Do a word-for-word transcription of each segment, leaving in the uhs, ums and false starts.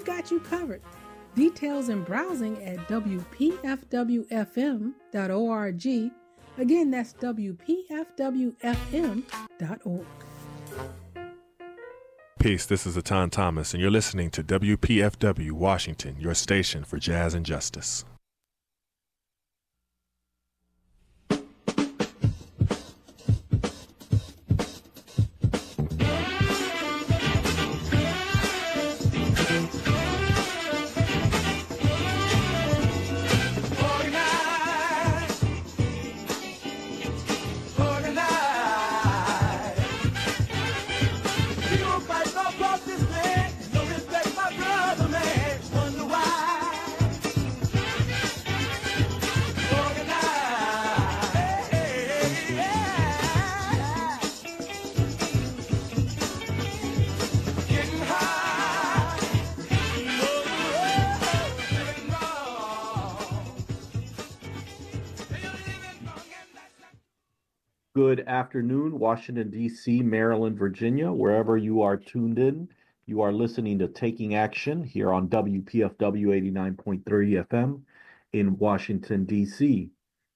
got you covered. Details and browsing at w p f w f m dot org. Again, that's w p f w f m dot org. Peace, this is Atan Thomas, and you're listening to W P F W Washington, your station for jazz and justice. Good afternoon, Washington, D C, Maryland, Virginia, wherever you are tuned in. You are listening to Taking Action here on W P F W eighty-nine point three F M in Washington, D C.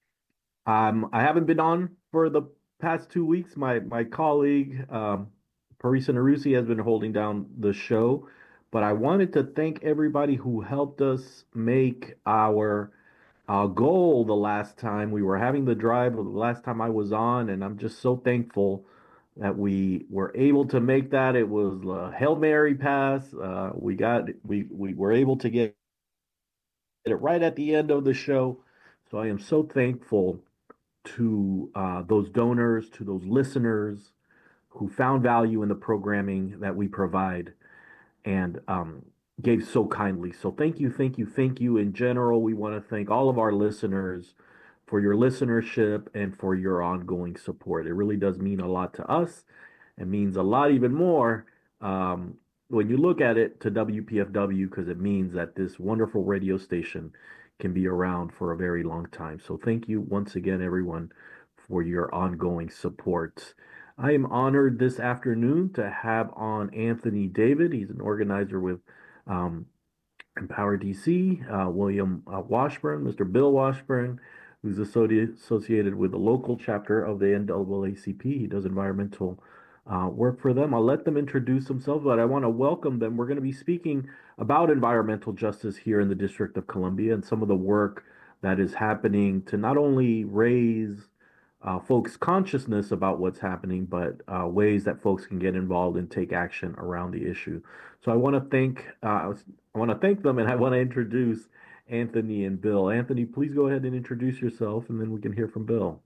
Um, I haven't been on for the past two weeks. My my colleague, um, Parisa Narusi, has been holding down the show, but I wanted to thank everybody who helped us make our uh, goal the last time we were having the drive, the last time I was on, and I'm just so thankful that we were able to make that. It was a Hail Mary pass. Uh, we got we we were able to get it right at the end of the show. So I am so thankful to uh, those donors, to those listeners who found value in the programming that we provide and um, gave so kindly. So thank you, thank you, thank you. In general, we want to thank all of our listeners for your listenership and for your ongoing support. It really does mean a lot to us. It means a lot even more um, when you look at it to W P F W, because it means that this wonderful radio station can be around for a very long time. So thank you once again, everyone, for your ongoing support. I am honored this afternoon to have on Anthony David. He's an organizer with um, Empower D C, uh, William uh, Washburn, Mister Bill Washburn, who's associated associated with the local chapter of the N double A C P. He does environmental uh, work for them. I'll let them introduce themselves, but I want to welcome them. We're going to be speaking about environmental justice here in the District of Columbia and some of the work that is happening to not only raise uh, folks' consciousness about what's happening, but uh, ways that folks can get involved and take action around the issue. So I want to thank uh, I want to thank them, and I want to introduce Anthony and Bill. Anthony, please go ahead and introduce yourself, and then we can hear from Bill.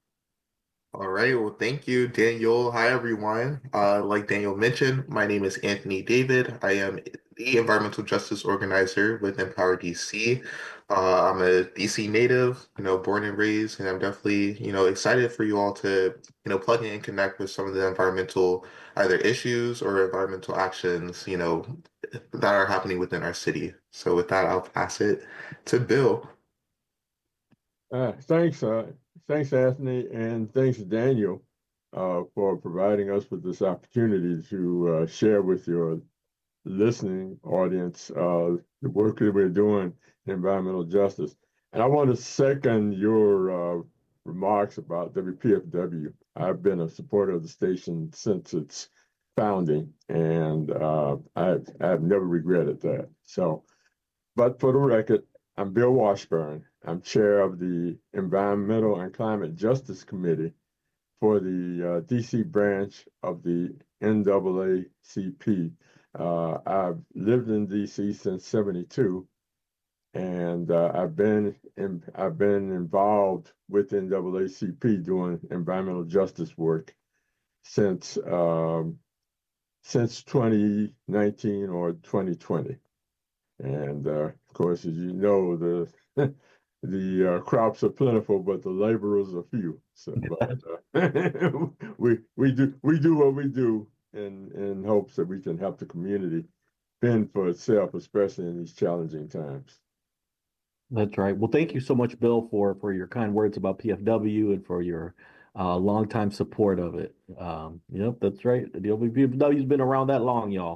All right. Well, thank you, Daniel. Hi, everyone. Uh, like Daniel mentioned, my name is Anthony David. I am the environmental justice organizer with Empower D C. Uh, I'm a D C native, you know, born and raised, and I'm definitely, you know, excited for you all to, you know, plug in and connect with some of the environmental either issues or environmental actions, you know, that are happening within our city. So with that, I'll pass it to Bill. Uh, thanks, uh, thanks, Anthony, and thanks, Daniel, uh, for providing us with this opportunity to uh, share with your listening audience uh, the work that we're doing in environmental justice. And I want to second your uh, remarks about W P F W. I've been a supporter of the station since its founding, and uh, I've, I've never regretted that. So, but for the record, I'm Bill Washburn. I'm chair of the Environmental and Climate Justice Committee for the uh, D C branch of the N double A C P. Uh, I've lived in D C since seventy-two, and uh, I've been in, I've been involved with N double A C P doing environmental justice work since um, since twenty nineteen or twenty twenty. And uh, of course, as you know, the the uh, crops are plentiful, but the laborers are few. So but, uh, we we do we do what we do in in hopes that we can help the community fend for itself, especially in these challenging times. That's right. Well, thank you so much, Bill, for for your kind words about P F W and for your uh, longtime support of it. Um, yep, that's right. The P F W's been around that long, y'all.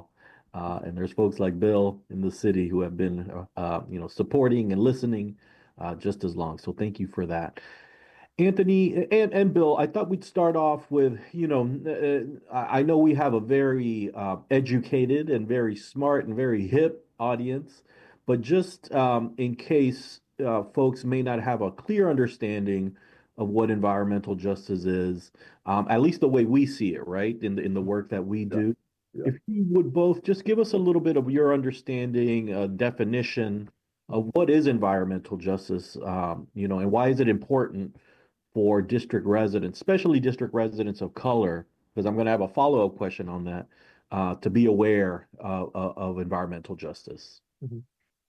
Uh, and there's folks like Bill in the city who have been, uh, uh, you know, supporting and listening uh, just as long. So thank you for that. Anthony and, and Bill, I thought we'd start off with, you know, uh, I I know we have a very uh, educated and very smart and very hip audience, but just um, in case uh, folks may not have a clear understanding of what environmental justice is, um, at least the way we see it, right, in the in the work that we Yeah, do. yeah. If you would both just give us a little bit of your understanding, uh, definition of what is environmental justice, um, you know, and why is it important for district residents, especially district residents of color, because I'm going to have a follow-up question on that, uh, to be aware uh, of, of environmental justice. Mhm.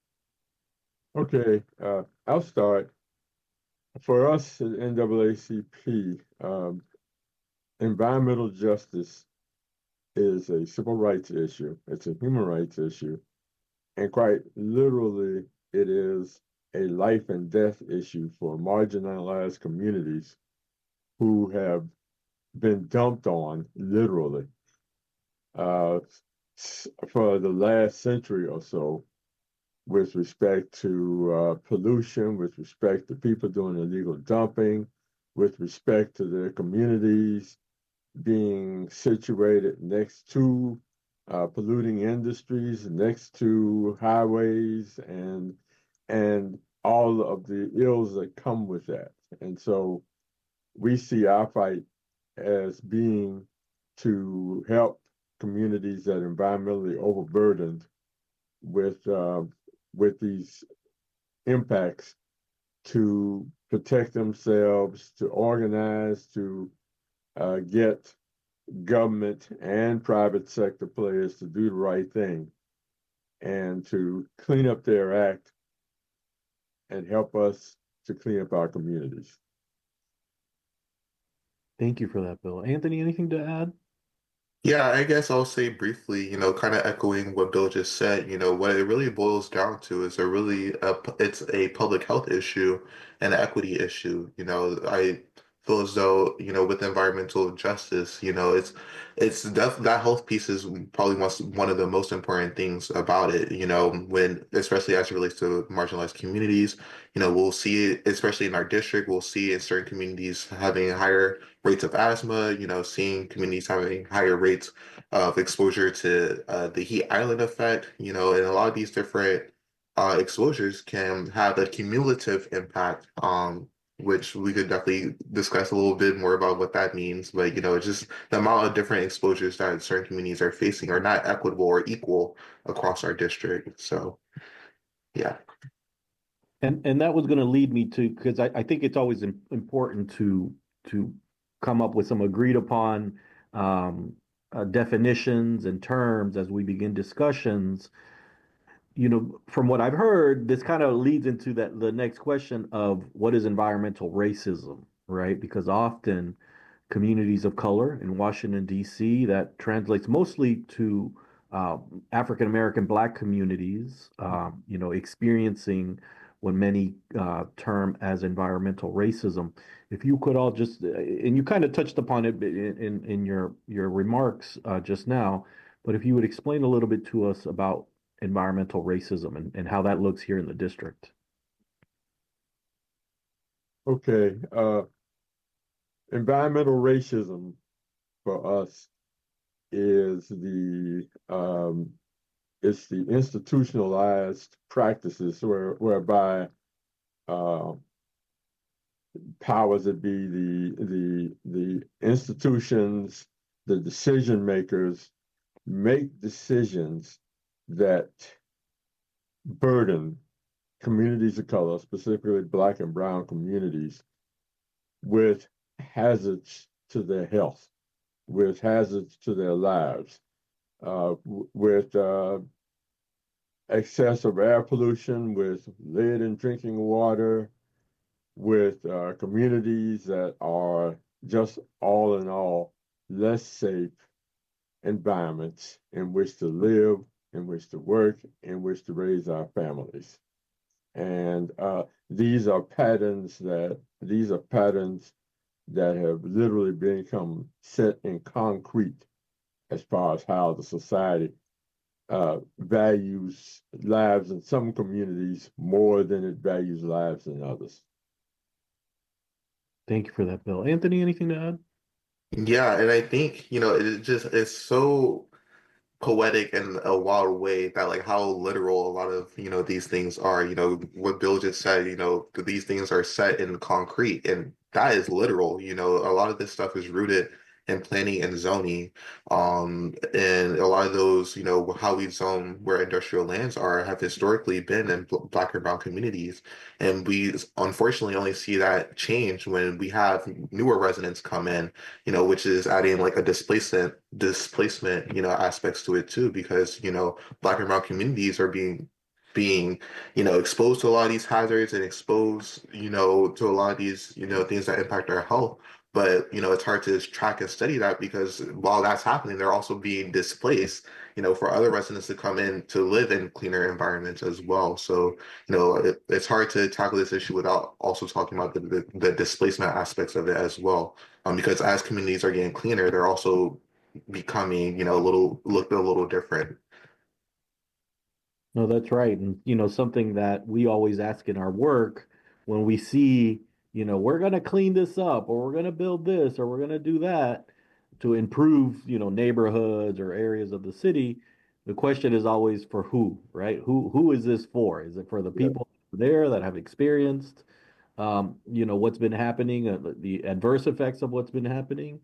Okay, uh, I'll start. For us at N double A C P, um, environmental justice is a civil rights issue. It's a human rights issue. And quite literally, it is a life and death issue for marginalized communities who have been dumped on, literally, uh, for the last century or so, with respect to uh, pollution, with respect to people doing illegal dumping, with respect to their communities being situated next to uh, polluting industries, next to highways, and and all of the ills that come with that. And so we see our fight as being to help communities that are environmentally overburdened with uh, with these impacts to protect themselves, to organize, to uh, get government and private sector players to do the right thing and to clean up their act and help us to clean up our communities. Thank you for that, Bill. Anthony, anything to add? Yeah, I guess I'll say briefly, you know, kind of echoing what Bill just said, you know, what it really boils down to is a really a, pu- it's a public health issue and an equity issue. You know, I feel as though, you know, with environmental justice, you know, it's it's def that health piece is probably one one of the most important things about it, you know, when especially as it relates to marginalized communities, you know, we'll see it, especially in our district, we'll see in certain communities having higher rates of asthma, you know, seeing communities having higher rates of exposure to uh, the heat island effect, you know, and a lot of these different uh, exposures can have a cumulative impact, um, which we could definitely discuss a little bit more about what that means. But, you know, it's just the amount of different exposures that certain communities are facing are not equitable or equal across our district. So, yeah. And and that was going to lead me to, because I, I think it's always im important to to come up with some agreed upon um, uh, definitions and terms as we begin discussions. You know, from what I've heard, this kind of leads into that the next question of what is environmental racism, right? Because often communities of color in Washington, D C, that translates mostly to uh, African American Black communities, um, you know, experiencing what many uh, term as environmental racism. If you could all just, uh, and you kind of touched upon it in, in, in your, your remarks uh, just now, but if you would explain a little bit to us about environmental racism and, and how that looks here in the district. Okay, uh, environmental racism for us is the um, it's the institutionalized practices where whereby uh, powers that be, the the the institutions, the decision makers make decisions that burden communities of color, specifically Black and brown communities, with hazards to their health, with hazards to their lives, uh, with uh, excessive air pollution, with lead in drinking water, with uh, communities that are just all in all less safe environments in which to live, in which to work, in which to raise our families. And uh, these are patterns that these are patterns that have literally become set in concrete as far as how the society uh, values lives in some communities more than it values lives in others. Thank you for that, Bill. Anthony, anything to add? Yeah, and I think, you know, it just it's so poetic in a wild way that like how literal a lot of, you know, these things are. You know, what Bill just said, you know, that these things are set in concrete, and that is literal. You know, a lot of this stuff is rooted in planning and zoning. Um, and a lot of those, you know, how we zone where industrial lands are have historically been in bl- Black and brown communities. And we unfortunately only see that change when we have newer residents come in, you know, which is adding like a displacement displacement, you know, aspects to it too, because, you know, Black and brown communities are being being, you know, exposed to a lot of these hazards and exposed, you know, to a lot of these, you know, things that impact our health. But, you know, it's hard to track and study that because while that's happening, they're also being displaced, you know, for other residents to come in to live in cleaner environments as well. So, you know, it, it's hard to tackle this issue without also talking about the, the, the displacement aspects of it as well. Um, because as communities are getting cleaner, they're also becoming, you know, a little look a little different. No, that's right. And, you know, something that we always ask in our work when we see, you know, we're going to clean this up or we're going to build this or we're going to do that to improve, you know, neighborhoods or areas of the city, the question is always for who, right? Who who is this for? Is it for the Yeah. people there that have experienced, um, you know, what's been happening, uh, the adverse effects of what's been happening?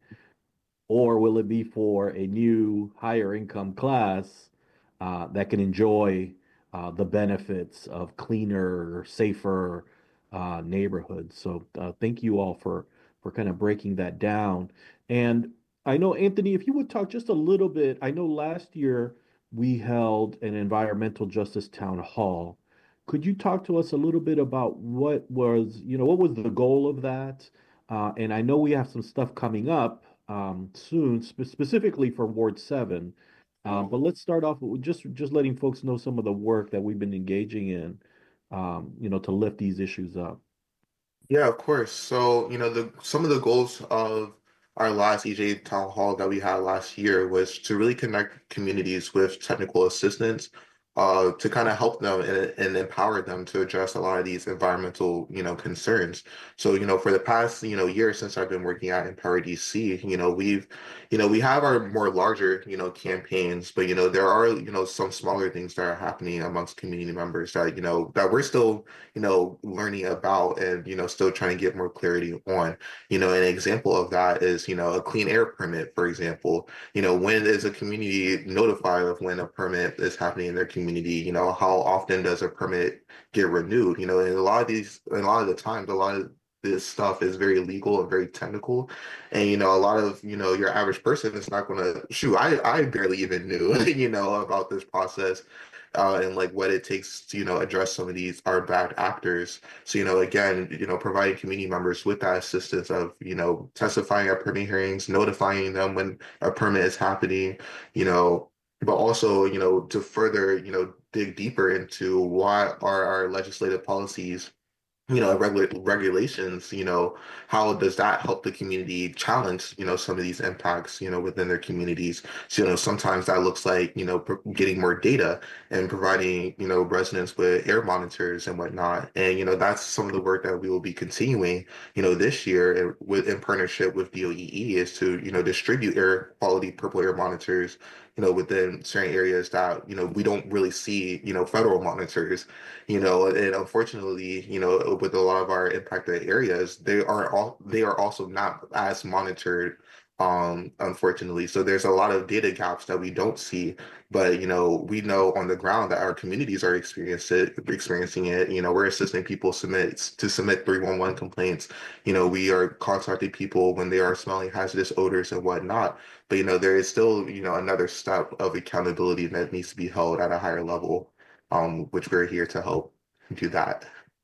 Or will it be for a new higher income class uh, that can enjoy uh, the benefits of cleaner, safer uh, neighborhoods? So uh, thank you all for for kind of breaking that down. And I know, Anthony, if you would talk just a little bit, I know last year we held an environmental justice town hall. Could you talk to us a little bit about what was, you know, what was the goal of that? Uh, and I know we have some stuff coming up um, soon, spe- specifically for Ward Seven. Um, but let's start off with just just letting folks know some of the work that we've been engaging in, um, you know, to lift these issues up. Yeah, of course. So, you know, the some of the goals of our last E J town hall that we had last year was to really connect communities with technical assistance, uh, to kind of help them and, and empower them to address a lot of these environmental, you know, concerns. So, you know, for the past, you know, year since I've been working at Empower D C, you know, we've, you know, we have our more larger, you know, campaigns, but you know, there are, you know, some smaller things that are happening amongst community members that, you know, that we're still you know, learning about and, you know, still trying to get more clarity on. You know, an example of that is, you know, a clean air permit, for example. You know, when is a community notified of when a permit is happening in their community? You know, how often does a permit get renewed? You know, and a lot of these, and a lot of the times, a lot of this stuff is very legal and very technical. And, you know, a lot of, you know, your average person is not going to, shoot, I, I barely even knew, you know, about this process uh, and like what it takes to, you know, address some of these are bad actors. So, you know, again, you know, providing community members with that assistance of, you know, testifying at permit hearings, notifying them when a permit is happening, you know, but also, you know, to further, you know, dig deeper into why are our legislative policies you know, regula regulations, you know, how does that help the community challenge, you know, some of these impacts, you know, within their communities? So, you know, sometimes that looks like, you know, getting more data and providing, you know, residents with air monitors and whatnot. And, you know, that's some of the work that we will be continuing, you know, this year and with in partnership with D O E E is to, you know, distribute air quality purple air monitors, you know, within certain areas that, you know, we don't really see, you know, federal monitors you know, and unfortunately, you know, with a lot of our impacted areas, they are all they are also not as monitored, um, unfortunately. So there's a lot of data gaps that we don't see, but you know, we know on the ground that our communities are experiencing it, experiencing it. You know, we're assisting people submit to submit three one one complaints. You know, we are contacting people when they are smelling hazardous odors and whatnot. But you know, there is still, you know, another step of accountability that needs to be held at a higher level um, which we're here to help do that.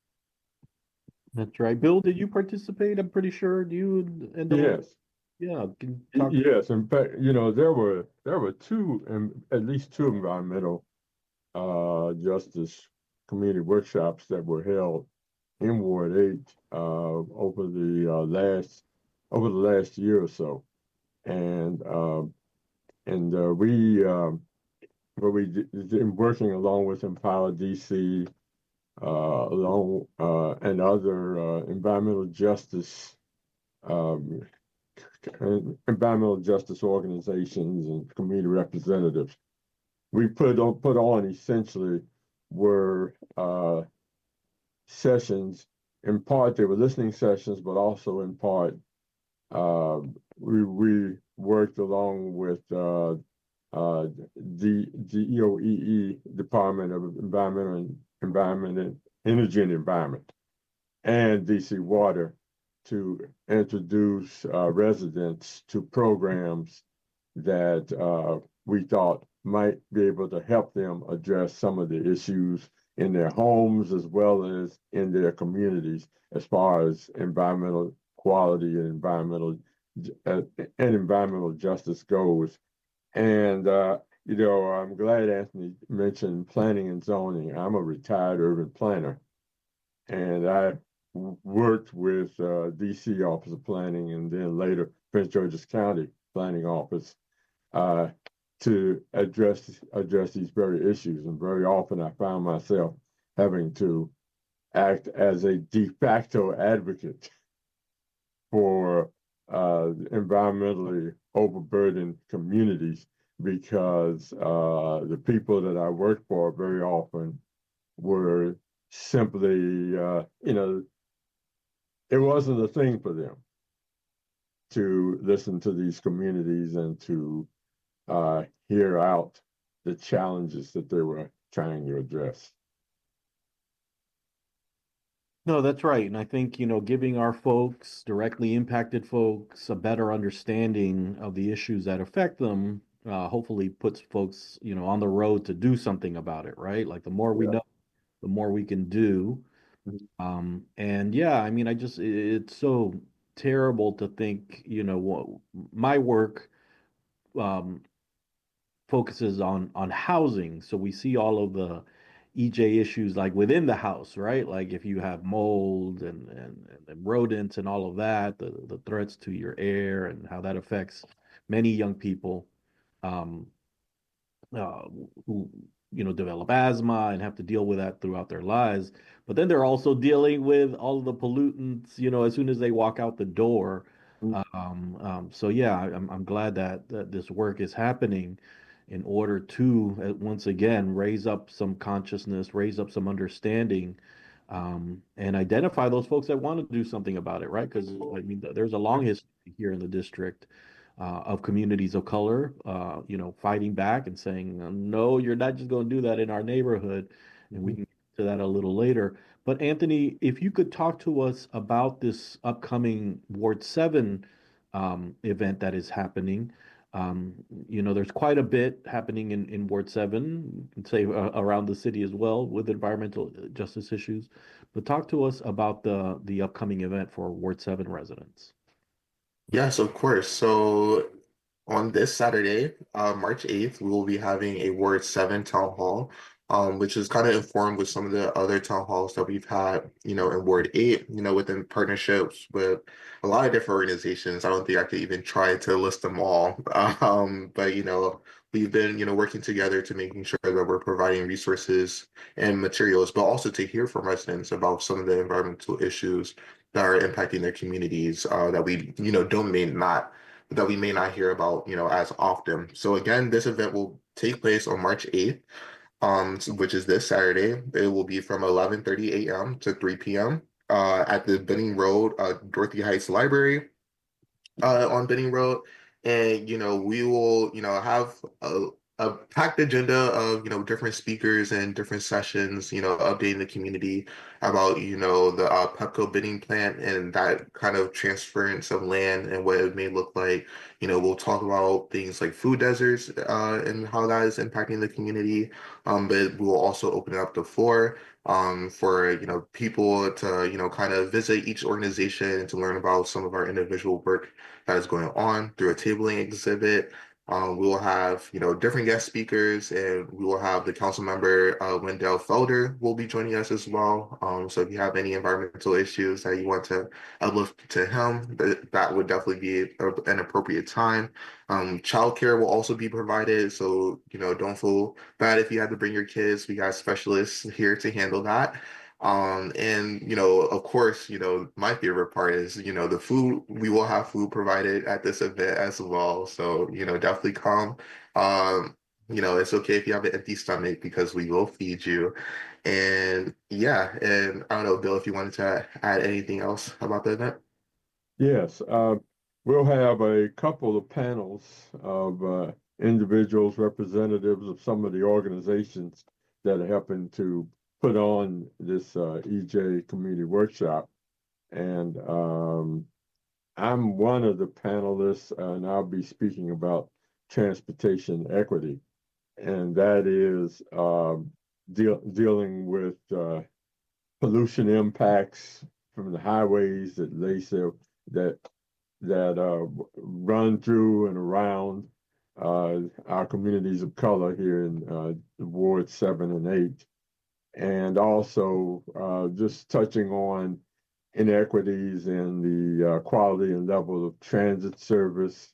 That's right. Bill, did you participate? I'm pretty sure. Do you end up? Yes. Yeah, can you Y- talk. Yes. In fact, you know, there were there were two, um, at least two environmental uh, justice community workshops that were held in Ward Eight uh, over the uh, last over the last year or so, and um, and uh, we um, but we been working along with Empower D C, uh, along uh, and other uh, environmental justice um, environmental justice organizations and community representatives. We put on put on essentially were uh, sessions. In part, they were listening sessions, but also in part, uh, we we worked along with uh, uh, the D O E E, Department of Environmental and Environment and Energy and Environment, and D C Water to introduce uh, residents to programs that uh, we thought might be able to help them address some of the issues in their homes as well as in their communities as far as environmental quality and environmental uh, and environmental justice goes. And uh, you know, I'm glad Anthony mentioned planning and zoning. I'm a retired urban planner, and I worked with uh, D C Office of Planning and then later Prince George's County Planning Office uh, to address address these very issues. And very often I found myself having to act as a de facto advocate for uh, environmentally overburdened communities because uh, the people that I worked for very often were simply, uh, you know, it wasn't a thing for them to listen to these communities and to uh, hear out the challenges that they were trying to address. No, that's right. And I think, you know, giving our folks, directly impacted folks, a better understanding of the issues that affect them, uh, hopefully puts folks, you know, on the road to do something about it, right? Like the more we Yeah. know, the more we can do. Um, and yeah, I mean, I just, it- it's so terrible to think, you know, what my work um, focuses on on housing. So we see all of the E J issues like within the house, right? Like if you have mold and and, and rodents and all of that, the, the threats to your air and how that affects many young people um, uh, who you know develop asthma and have to deal with that throughout their lives. But then they're also dealing with all of the pollutants, you know, as soon as they walk out the door. Um, um, so yeah, I- I'm I'm glad that, that this work is happening in order to uh, once again raise up some consciousness, raise up some understanding, um, and identify those folks that want to do something about it, right? Because I mean, th- there's a long history here in the district uh, of communities of color, uh, you know, fighting back and saying, no, you're not just going to do that in our neighborhood. And we can get to that a little later. But Anthony, if you could talk to us about this upcoming Ward seven um, event that is happening. Um, you know, there's quite a bit happening in, in Ward seven, and say uh, around the city as well with environmental justice issues. But talk to us about the the upcoming event for Ward seven residents. Yes, of course. So on this Saturday, uh, March eighth, we will be having a Ward seven town hall, um, which is kind of informed with some of the other town halls that we've had, you know, in Ward eight, you know, within partnerships with a lot of different organizations. I don't think I could even try to list them all. Um, but, you know, we've been, you know, working together to making sure that we're providing resources and materials, but also to hear from residents about some of the environmental issues that are impacting their communities uh, that we, you know, don't may not that we may not hear about, you know, as often. So again, this event will take place on March eighth, um, which is this Saturday. It will be from eleven thirty a m to three p m uh, at the Benning Road, uh, Dorothy Heights Library uh, on Benning Road. And, you know, we will, you know, have a, a packed agenda of, you know, different speakers and different sessions, you know, updating the community about, you know, the uh, Pepco bidding plant and that kind of transference of land and what it may look like. You know, we'll talk about things like food deserts uh, and how that is impacting the community. Um, but we will also open up the floor um, for, you know, people to, you know, kind of visit each organization and to learn about some of our individual work that is going on through a tabling exhibit. Um, we will have, you know, different guest speakers, and we will have the council member, uh, Wendell Felder will be joining us as well. Um, so if you have any environmental issues that you want to uplift to him, that, that would definitely be a, an appropriate time. Um, childcare will also be provided. So, you know, don't feel bad if you had to bring your kids. We got specialists here to handle that. Um, and you know, of course, you know, my favorite part is, you know, the food. We will have food provided at this event as well. So, you know, definitely come. Um, you know, it's okay if you have an empty stomach because we will feed you. And yeah, and I don't know, Bill, if you wanted to add anything else about the event. Yes, uh, we'll have a couple of panels of uh, individuals, representatives of some of the organizations that are helping to put on this uh, E J Community Workshop. And um, I'm one of the panelists, and I'll be speaking about transportation equity. And that is uh, deal, dealing with uh, pollution impacts from the highways that they say that that uh, run through and around uh, our communities of color here in uh, Ward seven and eight, and also uh, just touching on inequities in the uh, quality and level of transit service,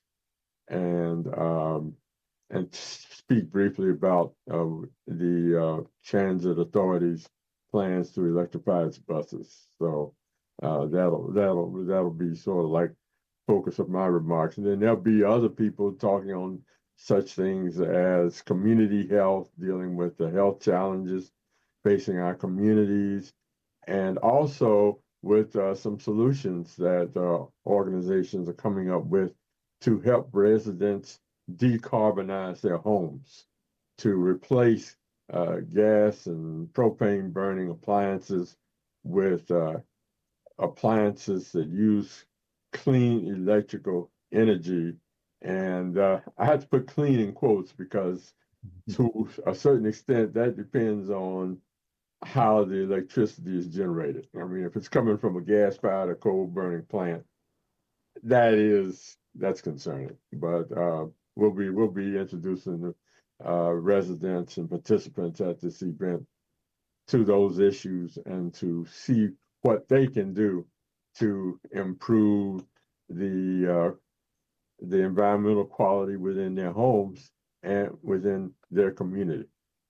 and um, and speak briefly about uh, the uh, transit authority's plans to electrify its buses. So uh, that'll that'll that'll be sort of like focus of my remarks, and then there'll be other people talking on such things as community health, dealing with the health challenges facing our communities, and also with uh, some solutions that uh, organizations are coming up with to help residents decarbonize their homes, to replace uh, gas and propane burning appliances with uh, appliances that use clean electrical energy. And uh, I had to put clean in quotes because to a certain extent that depends on how the electricity is generated. I mean, if it's coming from a gas-fired or coal-burning plant, that is that's concerning. But uh, we'll be we'll be introducing the uh, residents and participants at this event to those issues and to see what they can do to improve the uh, the environmental quality within their homes and within their community.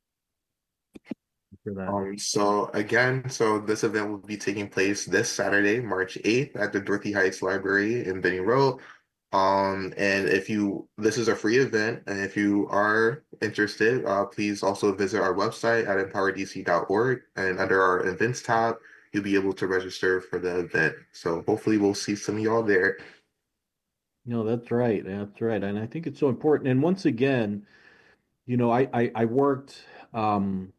For that. Um, so again, so this event will be taking place this Saturday, March eighth at the Dorothy Heights Library in Benning Road. Um, and if you, this is a free event, and if you are interested, uh, please also visit our website at empower d c dot org, and under our events tab, you'll be able to register for the event. So hopefully we'll see some of y'all there. No, that's right. That's right. And I think it's so important. And once again, you know, I I, I worked um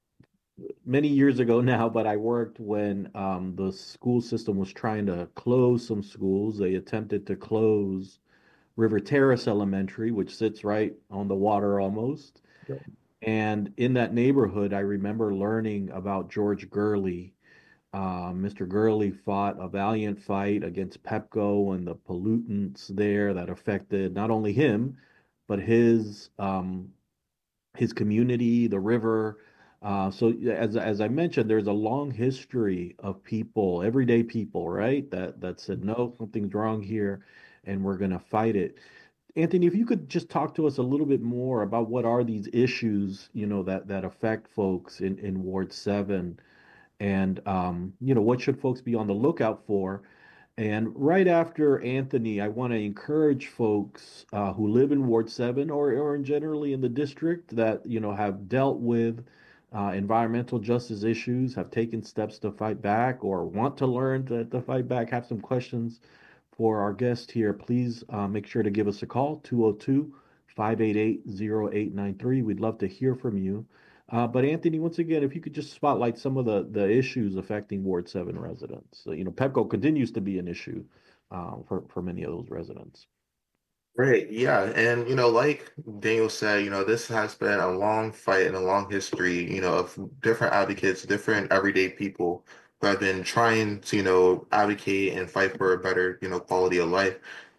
many years ago now, but I worked when um, the school system was trying to close some schools. They attempted to close River Terrace Elementary, which sits right on the water almost. Yeah. And in that neighborhood, I remember learning about George Gurley. Uh, Mister Gurley fought a valiant fight against Pepco and the pollutants there that affected not only him, but his um, his community, the river. Uh, so as as I mentioned, there's a long history of people, everyday people, right? That that said, no, something's wrong here, and we're gonna fight it. Anthony, if you could just talk to us a little bit more about what are these issues, you know, that that affect folks in in Ward Seven, and um, you know, what should folks be on the lookout for? And right after Anthony, I want to encourage folks uh, who live in Ward seven or, or in generally in the district that, you know, have dealt with uh, environmental justice issues, have taken steps to fight back or want to learn to, to fight back, have some questions for our guest here. Please uh, make sure to give us a call, two oh two, five eight eight, oh eight nine three. We'd love to hear from you. Uh, but Anthony, once again, if you could just spotlight some of the, the issues affecting Ward seven residents. So, you know, Pepco continues to be an issue uh, for, for many of those residents. Right, yeah. And, you know, like Daniel said, you know, this has been a long fight and a long history, you know, of different advocates, different everyday people who have been trying to, you know, advocate and fight for a better, you know, quality of life.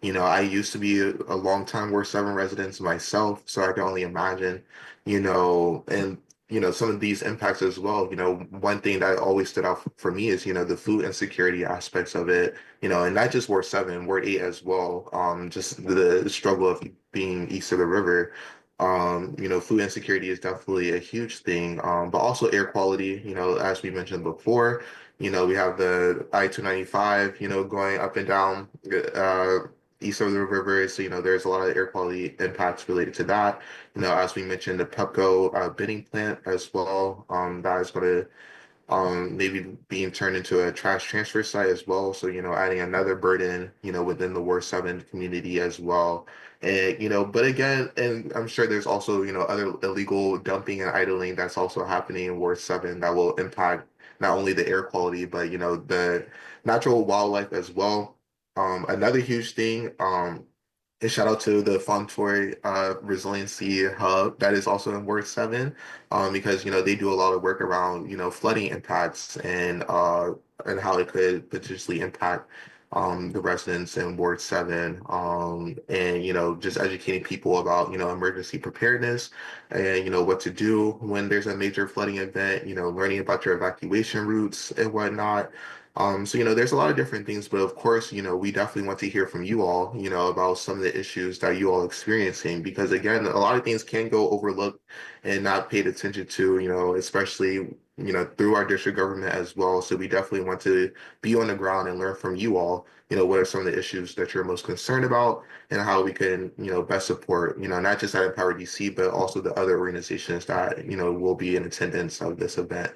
You know, I used to be a, a longtime Ward seven resident myself, so I can only imagine, you know, and you know, some of these impacts as well. You know, one thing that always stood out for me is, you know, the food insecurity aspects of it, you know, and not just Ward seven, Ward eight as well. Um, just the struggle of being east of the river. Um, you know, food insecurity is definitely a huge thing. Um, but also air quality, you know, as we mentioned before, you know, we have the I two ninety-five, you know, going up and down uh east of the river. So, you know, there's a lot of air quality impacts related to that. You know, as we mentioned, the Pepco uh, bidding plant as well. Um, that is going to um, maybe being turned into a trash transfer site as well. So, you know, adding another burden, you know, within the Ward seven community as well. And, you know, but again, and I'm sure there's also, you know, other illegal dumping and idling that's also happening in Ward seven that will impact not only the air quality, but, you know, the natural wildlife as well. Um, another huge thing, um, and shout out to the Fontoy uh, Resiliency Hub that is also in Ward seven, um, because you know they do a lot of work around you know flooding impacts and uh, and how it could potentially impact um, the residents in Ward seven, um, and you know just educating people about you know emergency preparedness and you know what to do when there's a major flooding event, you know learning about your evacuation routes and whatnot. Um, so, you know, there's a lot of different things, but of course, you know, we definitely want to hear from you all, you know, about some of the issues that you all experiencing, because again, a lot of things can go overlooked and not paid attention to, you know, especially, you know, through our district government as well. So we definitely want to be on the ground and learn from you all, you know, what are some of the issues that you're most concerned about and how we can, you know, best support, you know, not just at Empower D C, but also the other organizations that, you know, will be in attendance of this event.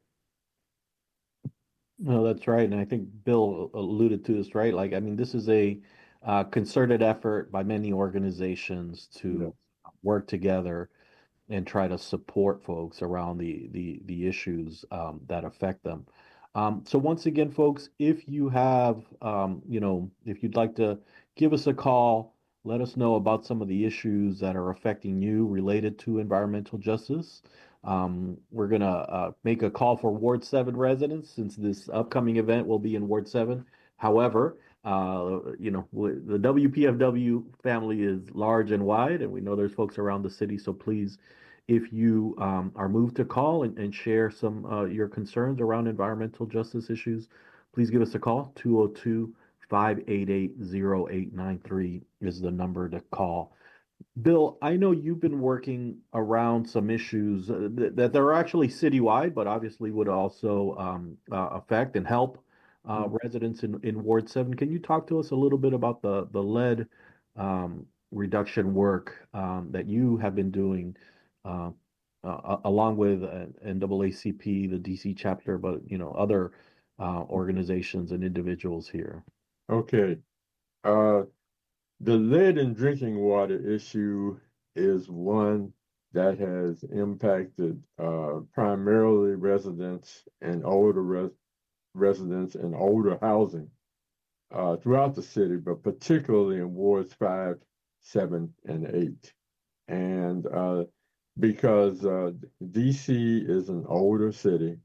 No, that's right. And I think Bill alluded to this, right? Like, I mean, this is a uh, concerted effort by many organizations Yeah. to work together and try to support folks around the the the issues um, that affect them. Um, so once again, folks, if you have, um, you know, if you'd like to give us a call, let us know about some of the issues that are affecting you related to environmental justice. Um, we're gonna uh, make a call for Ward seven residents since this upcoming event will be in Ward seven. However, uh, you know, the W P F W family is large and wide, and we know there's folks around the city. So please, if you um, are moved to call and, and share some uh, your concerns around environmental justice issues, please give us a call. two oh two, five eight eight, oh eight nine three is the number to call. Bill, I know you've been working around some issues uh, that, that are actually citywide, but obviously would also um, uh, affect and help uh, Mhm. residents in, in Ward seven. Can you talk to us a little bit about the, the lead um, reduction work um, that you have been doing uh, uh, along with uh, N double A C P, the D C chapter, but you know other uh, organizations and individuals here? Okay. Uh, the lead in drinking water issue is one that has impacted uh, primarily residents and older res residents and older housing uh, throughout the city, but particularly in wards five, seven, and eight. And uh, because uh, D C is an older city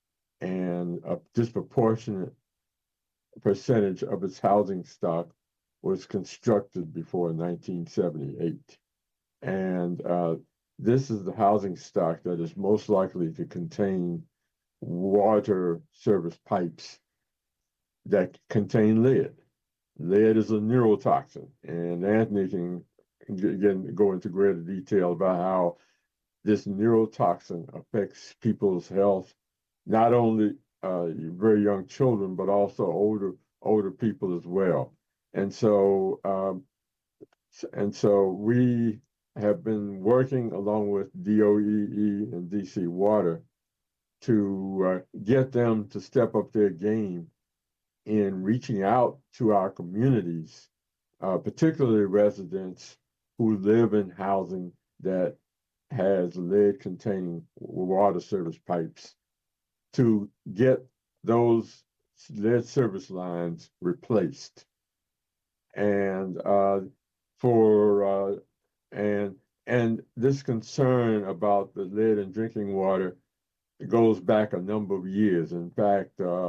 and a disproportionate percentage of its housing stock was constructed before nineteen seventy-eight. And uh, this is the housing stock that is most likely to contain water service pipes that contain lead. Lead is a neurotoxin, and Anthony can again go into greater detail about how this neurotoxin affects people's health, not only uh, very young children, but also older older people as well. And so, um, and so we have been working along with D O E E and D C Water to uh, get them to step up their game in reaching out to our communities, uh, particularly residents who live in housing that has lead containing water service pipes, to get those lead service lines replaced. And uh, for uh, and and this concern about the lead in drinking water goes back a number of years. In fact, uh,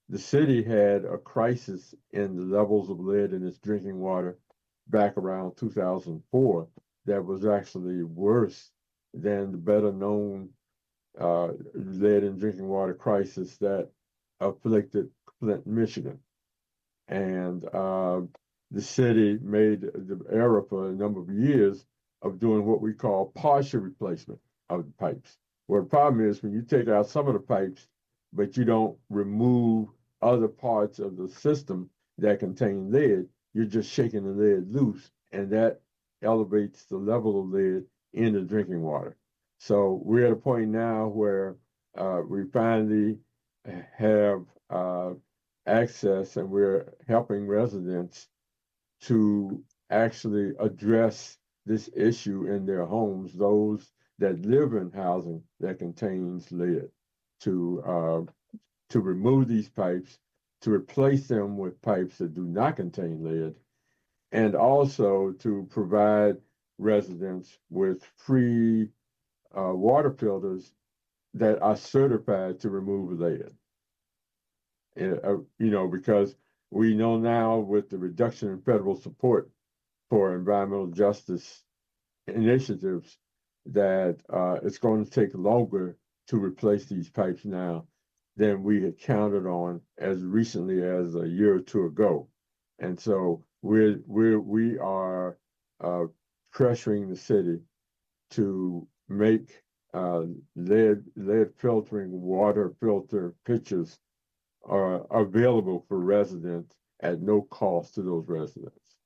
the city had a crisis in the levels of lead in its drinking water back around two thousand four that was actually worse than the better known uh, lead in drinking water crisis that afflicted Flint, Michigan. And uh, the city made the error for a number of years of doing what we call partial replacement of the pipes. Well, the problem is when you take out some of the pipes, but you don't remove other parts of the system that contain lead, you're just shaking the lead loose, and that elevates the level of lead in the drinking water. So we're at a point now where uh, we finally have uh, access, and we're helping residents to actually address this issue in their homes, those that live in housing that contains lead, to uh, to remove these pipes, to replace them with pipes that do not contain lead, and also to provide residents with free uh, water filters that are certified to remove lead. Uh, you know, because we know now with the reduction in federal support for environmental justice initiatives that uh, it's going to take longer to replace these pipes now than we had counted on as recently as a year or two ago. And so we're, we're, we are uh, pressuring the city to make uh, lead, lead filtering water filter pitchers are available for residents at no cost to those residents.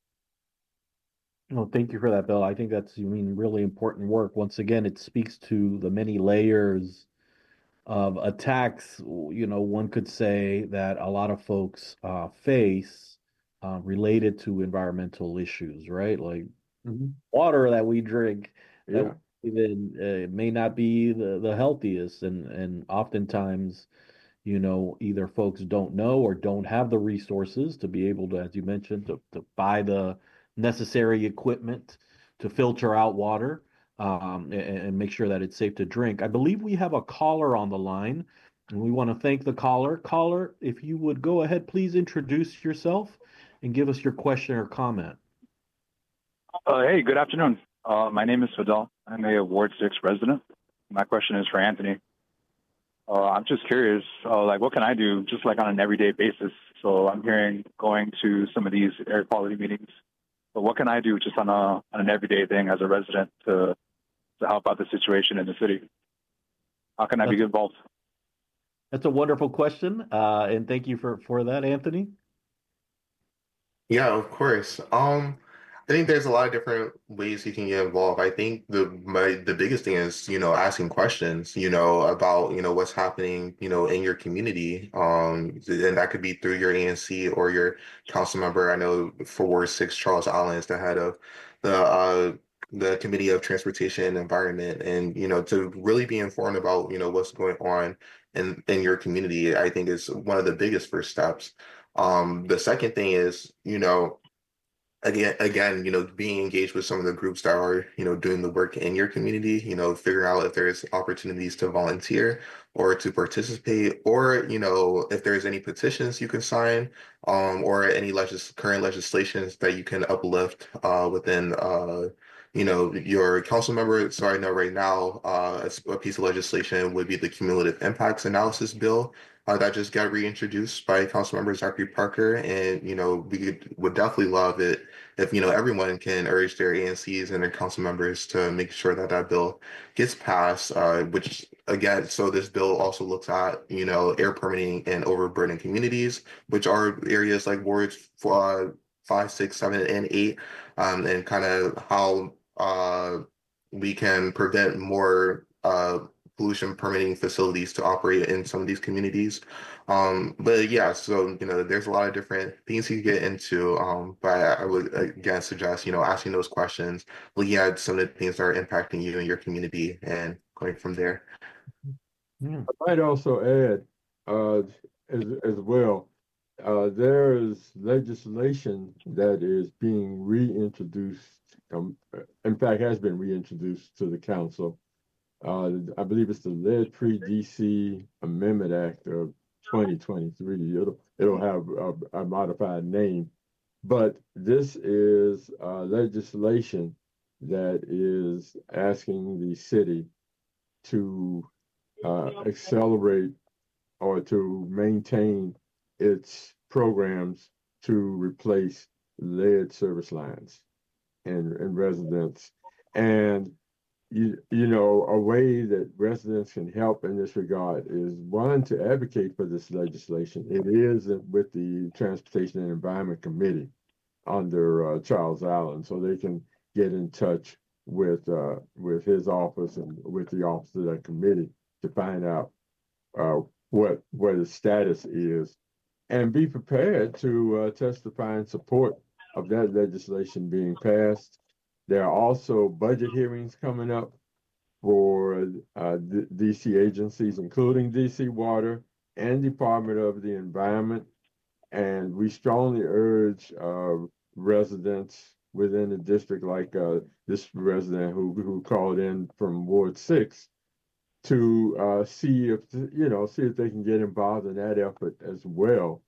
Well, thank you for that, Bill. I think that's, you mean, really important work. Once again, it speaks to the many layers of attacks, you know, one could say that a lot of folks uh, face uh, related to environmental issues, right? Like mm-hmm. water that we drink, that yeah. even uh, may not be the, the healthiest, and and oftentimes, you know, either folks don't know or don't have the resources to be able to, as you mentioned, to, to buy the necessary equipment to filter out water um, and, and make sure that it's safe to drink. I believe we have a caller on the line, and we want to thank the caller. Caller, if you would go ahead, please introduce yourself and give us your question or comment. Uh, hey, good afternoon. Uh, my name is Fidel. I'm a Ward six resident. My question is for Anthony. Uh, I'm just curious, uh, like, what can I do just like on an everyday basis? So I'm hearing going to some of these air quality meetings. But what can I do just on a on an everyday thing as a resident to to help out the situation in the city? How can I that's, be involved? That's a wonderful question, uh, and thank you for for that, Anthony. Yeah, of course. Um, I think there's a lot of different ways you can get involved. I think the my the biggest thing is, you know, asking questions, you know, about, you know, what's happening, you know, in your community. Um, and that could be through your A N C or your council member. I know for Ward six, Charles Allen is the head of the uh the Committee of Transportation and Environment, and, you know, to really be informed about, you know, what's going on in in your community, I think is one of the biggest first steps. Um, the second thing is, you know, again, again, you know, being engaged with some of the groups that are, you know, doing the work in your community, you know, figuring out if there's opportunities to volunteer or to participate, or, you know, if there's any petitions you can sign, um, or any legis current legislations that you can uplift uh, within, uh, you know, your council member. So I know right now, uh, a piece of legislation would be the Cumulative Impacts Analysis Bill. Uh, that just got reintroduced by Councilmember Zachary Parker, and, you know, we could, would definitely love it if, you know, everyone can urge their A N Cs and their council members to make sure that that bill gets passed, uh, which, again, so this bill also looks at, you know, air permitting in overburdened communities, which are areas like wards for, uh, five, six, seven, and eight, um, and kind of how uh, we can prevent more uh, pollution permitting facilities to operate in some of these communities. Um, but yeah, so, you know, there's a lot of different things you get into, um, but I would again suggest, you know, asking those questions, looking at some of the things that are impacting you and your community, and going from there. Yeah. I might also add uh, as, as well, uh, there is legislation that is being reintroduced, um, in fact, has been reintroduced to the council. Uh, I believe it's the Lead-Free D C Amendment Act of twenty twenty-three. It'll it'll have a, a modified name, but this is uh, legislation that is asking the city to uh, accelerate or to maintain its programs to replace lead service lines in, in residents. And you, you know, a way that residents can help in this regard is one, to advocate for this legislation. It is with the Transportation and Environment Committee under uh, Charles Allen, so they can get in touch with uh, with his office and with the office of that committee to find out uh, what what the status is, and be prepared to uh, testify in support of that legislation being passed. There are also budget hearings coming up for uh, D C agencies, including D C Water and Department of the Environment. And we strongly urge uh, residents within the district, like uh, this resident who, who called in from Ward six, to uh, see if, you know, see if they can get involved in that effort as well,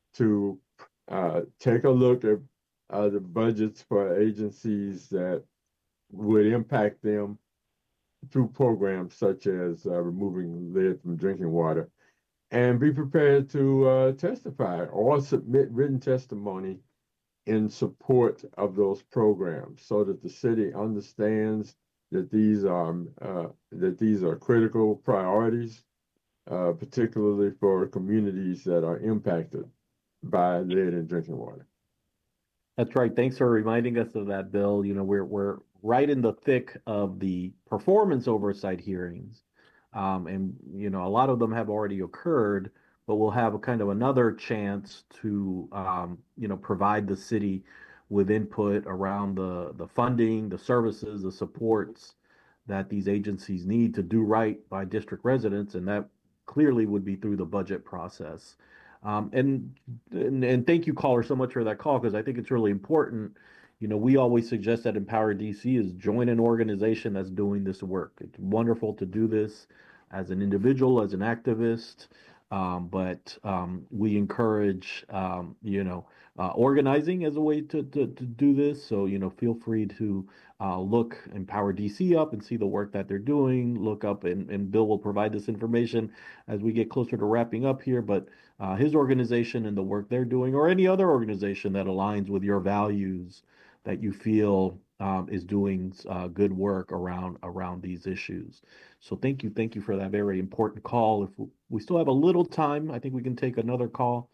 to uh, take a look at uh, the budgets for agencies that would impact them through programs such as uh, removing lead from drinking water, and be prepared to uh, testify or submit written testimony in support of those programs, so that the city understands that these are uh, that these are critical priorities, uh, particularly for communities that are impacted by lead in drinking water. That's right. Thanks for reminding us of that, Bill. You know, we're we're right in the thick of the performance oversight hearings, um, and you know, a lot of them have already occurred, but we'll have a kind of another chance to um, you know, provide the city with input around the the funding, the services, the supports that these agencies need to do right by district residents, and that clearly would be through the budget process. Um, and, and and thank you, caller, so much for that call, because I think it's really important. You know, we always suggest that Empower D C is join an organization that's doing this work. It's wonderful to do this as an individual, as an activist, um, but um, we encourage, um, you know, uh, organizing as a way to, to, to do this. So, you know, feel free to uh, look Empower D C up and see the work that they're doing. Look up, and, and Bill will provide this information as we get closer to wrapping up here. But uh, his organization and the work they're doing, or any other organization that aligns with your values, that you feel um, is doing uh, good work around around these issues. So thank you, thank you for that very important call. If we still have a little time, I think we can take another call.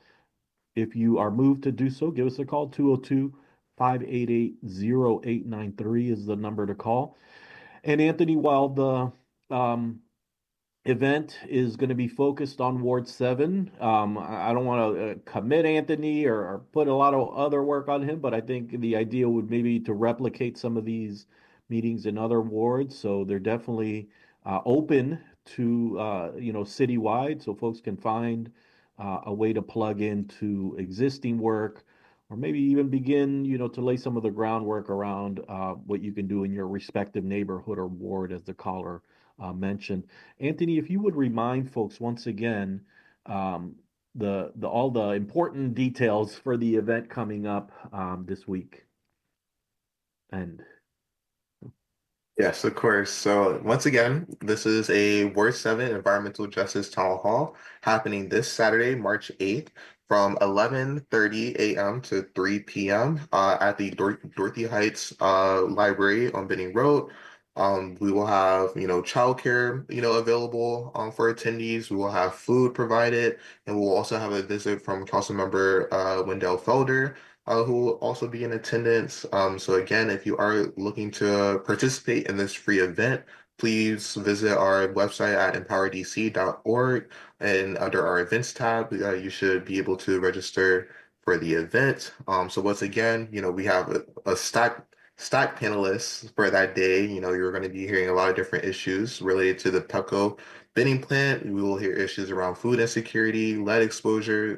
If you are moved to do so, give us a call. two oh two, five eight eight, oh eight nine three is the number to call. And Anthony, while the um, event is going to be focused on Ward seven, um, I don't want to uh, commit Anthony or, or put a lot of other work on him, but I think the idea would maybe to replicate some of these meetings in other wards. So they're definitely uh, open to, uh, you know, citywide, so folks can find uh, a way to plug into existing work, or maybe even begin, you know, to lay some of the groundwork around uh, what you can do in your respective neighborhood or ward, as the caller uh, mentioned. Anthony, if you would remind folks once again um, the the all the important details for the event coming up um, this week. And Yes, of course. So once again, this is a Ward seven Environmental Justice Town Hall happening this Saturday, March eighth, from eleven thirty a m to three p m uh, at the Dor Dorothy Heights uh, Library on Benning Road. Um, we will have, you know, childcare, you know, available um, for attendees. We will have food provided, and we'll also have a visit from Councilmember uh, Wendell Felder, uh, who will also be in attendance. Um, so again, if you are looking to participate in this free event, please visit our website at empower d c dot org, and under our events tab, uh, you should be able to register for the event. Um, so once again, you know, we have a, a stack stack panelists for that day. You know, you're going to be hearing a lot of different issues related to the Pepco binning plant. We will hear issues around food insecurity, lead exposure,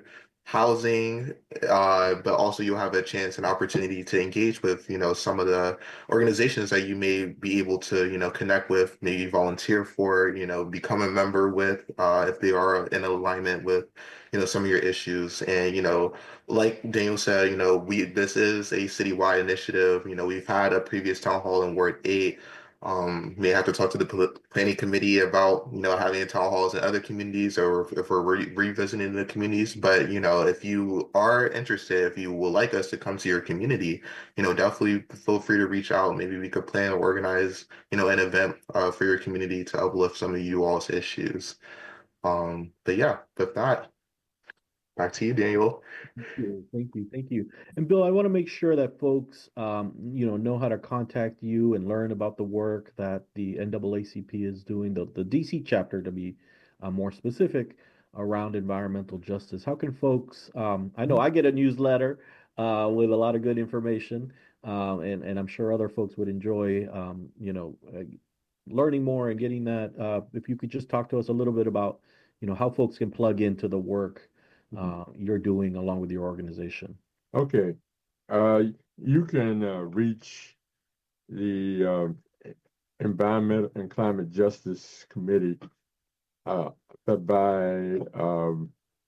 housing, uh, but also you'll have a chance and opportunity to engage with, you know, some of the organizations that you may be able to, you know, connect with, maybe volunteer for, you know, become a member with, uh, if they are in alignment with, you know, some of your issues. And, you know, like Daniel said, you know, we this is a citywide initiative. You know, we've had a previous town hall in Ward eight. Um, may have to talk to the pl- planning committee about, you know, having town halls in other communities, or if, if we're re revisiting the communities. But, you know, if you are interested, if you would like us to come to your community, you know, definitely feel free to reach out. Maybe we could plan or organize, you know, an event uh, for your community to uplift some of you all's issues. Um, but yeah, with that, back to you, Daniel. Thank you, thank you, thank you. And Bill, I want to make sure that folks, um, you know, know how to contact you and learn about the work that the N double A C P is doing, the, the D C chapter to be uh, more specific around environmental justice. How can folks, um, I know I get a newsletter uh, with a lot of good information, um, and, and I'm sure other folks would enjoy, um, you know, uh, learning more and getting that. Uh, if you could just talk to us a little bit about, you know, how folks can plug into the work uh, you're doing along with your organization. Okay. Uh, you can uh, reach the uh, Environmental and Climate Justice Committee uh, by um,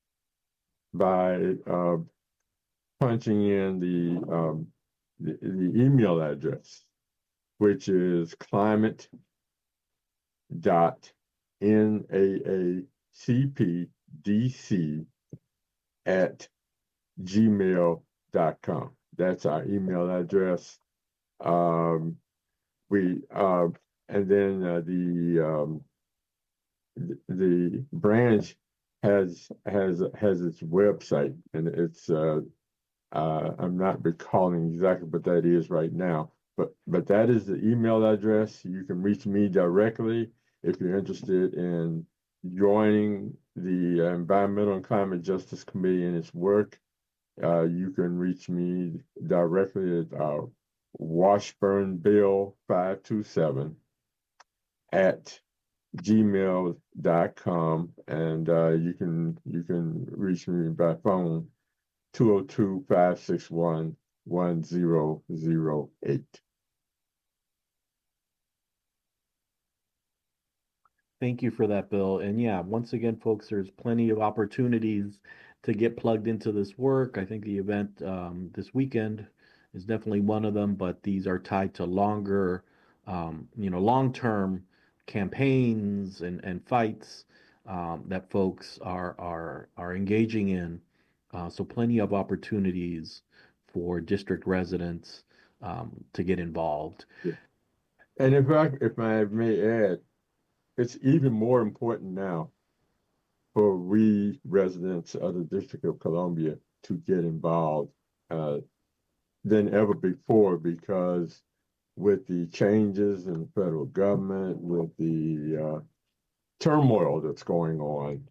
by uh, punching in the, um, the the email address, which is climate dot N A A C P D C at gmail dot com. That's our email address. Um, we uh, and then uh, the um, the, the branch has has has its website, and it's uh, uh, I'm not recalling exactly what that is right now, but but that is the email address. You can reach me directly if you're interested in joining the Environmental and Climate Justice Committee and its work. Uh, you can reach me directly at uh, washburnbill five two seven at gmail dot com, and uh, you can you can reach me by phone two oh two, five six one, one zero zero eight. Thank you for that, Bill. And yeah, once again, folks, there's plenty of opportunities to get plugged into this work. I think the event um, this weekend is definitely one of them, but these are tied to longer, um, you know, long-term campaigns and, and fights um, that folks are are are engaging in. Uh, so plenty of opportunities for district residents um, to get involved. And if I if I may add, it's even more important now for we residents of the District of Columbia to get involved uh, than ever before, because with the changes in the federal government, with the uh, turmoil that's going on,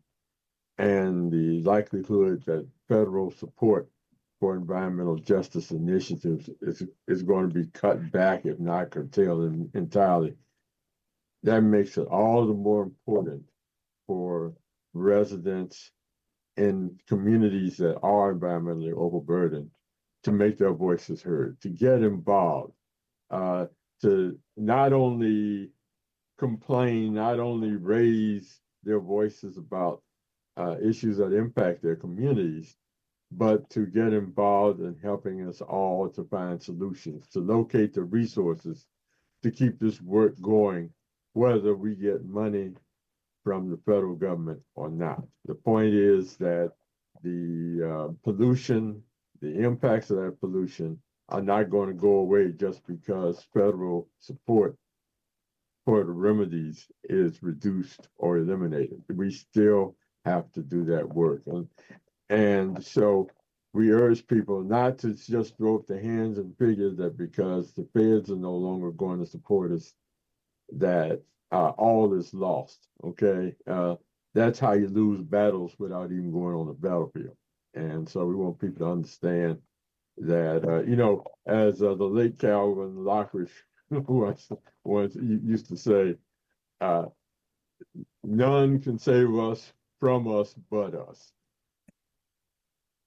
and the likelihood that federal support for environmental justice initiatives is, is going to be cut back, if not curtailed in, entirely, that makes it all the more important for residents in communities that are environmentally overburdened to make their voices heard, to get involved, uh, to not only complain, not only raise their voices about uh, issues that impact their communities, but to get involved in helping us all to find solutions, to locate the resources to keep this work going, whether we get money from the federal government or not. The point is that the uh, pollution, the impacts of that pollution are not going to go away just because federal support for the remedies is reduced or eliminated. We still have to do that work. And, and so we urge people not to just throw up their hands and figure that because the feds are no longer going to support us, that uh, all is lost, okay? Uh, that's how you lose battles without even going on the battlefield. And so we want people to understand that, uh, you know, as uh, the late Calvin Lockridge once, once used to say, uh, none can save us from us but us.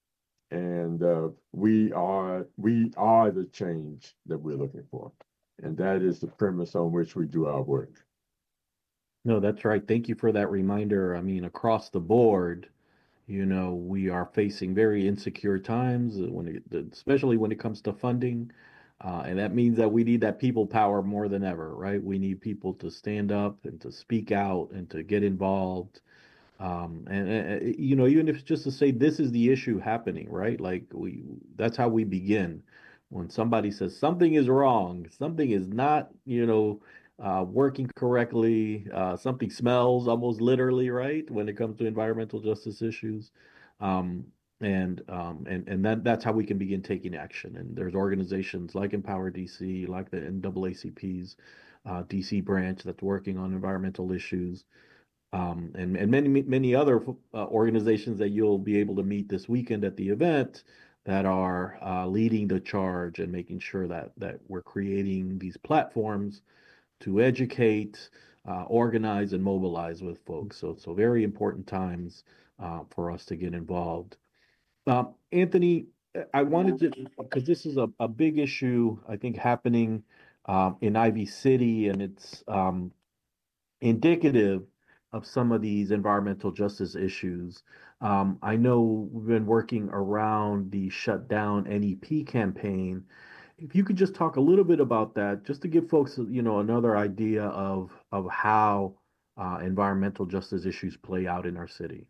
And uh, we are we are the change that we're looking for. And that is the premise on which we do our work. No, that's right. Thank you for that reminder. I mean, across the board, you know, we are facing very insecure times uh, when it, especially when it comes to funding. Uh, and that means that we need that people power more than ever, right? We need people to stand up and to speak out and to get involved. Um, and, and you know, even if it's just to say this is the issue happening, right? Like we, that's how we begin. When somebody says something is wrong, something is not, you know, uh, working correctly, uh, something smells almost literally, right? When it comes to environmental justice issues, um, and um, and and that that's how we can begin taking action. And there's organizations like Empower D C, like the N double A C P's uh, D C branch that's working on environmental issues, um, and and many many other uh, organizations that you'll be able to meet this weekend at the event that are uh, leading the charge and making sure that that we're creating these platforms to educate, uh, organize, and mobilize with folks. So so very important times uh, for us to get involved. Um, Anthony, I wanted to, because this is a, a big issue, I think, happening um, in Ivy City, and it's um, indicative of some of these environmental justice issues. Um, I know we've been working around the Shut Down N E P campaign. If you could just talk a little bit about that, just to give folks, you know, another idea of of how uh, environmental justice issues play out in our city.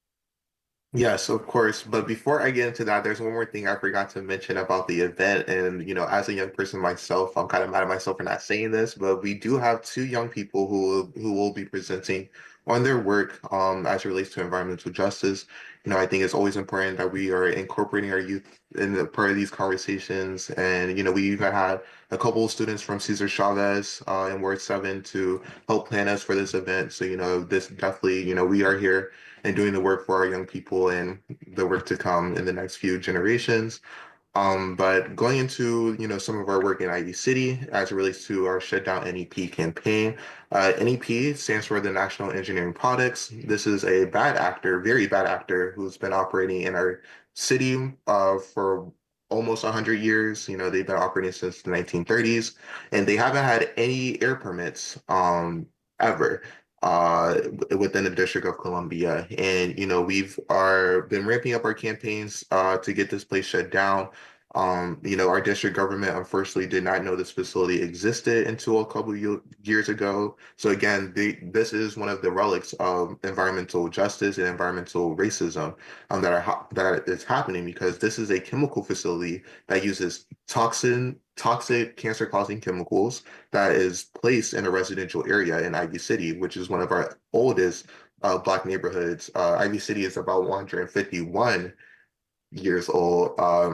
Yes, of course. But before I get into that, there's one more thing I forgot to mention about the event. And, you know, as a young person myself, I'm kind of mad at myself for not saying this, but we do have two young people who will, who will be presenting on their work um, as it relates to environmental justice. You know, I think it's always important that we are incorporating our youth in the part of these conversations. And, you know, we even had a couple of students from Cesar Chavez uh, in Ward seven to help plan us for this event. So, you know, this definitely, you know, we are here and doing the work for our young people and the work to come in the next few generations. Um, but going into, you know, some of our work in Ivy City as it relates to our Shutdown N E P campaign. Uh, N E P stands for the National Engineering Products. This is a bad actor, very bad actor who's been operating in our city uh, for almost one hundred years. You know, they've been operating since the nineteen thirties, and they haven't had any air permits um, ever uh within the District of Columbia. And you know, we've are been ramping up our campaigns uh to get this place shut down. Um you know, our district government unfortunately did not know this facility existed until a couple of years ago. So again, they, this is one of the relics of environmental justice and environmental racism um that are that is happening, because this is a chemical facility that uses toxin toxic cancer-causing chemicals that is placed in a residential area in Ivy City, which is one of our oldest uh, Black neighborhoods. Uh, Ivy City is about one hundred fifty-one years old. Uh,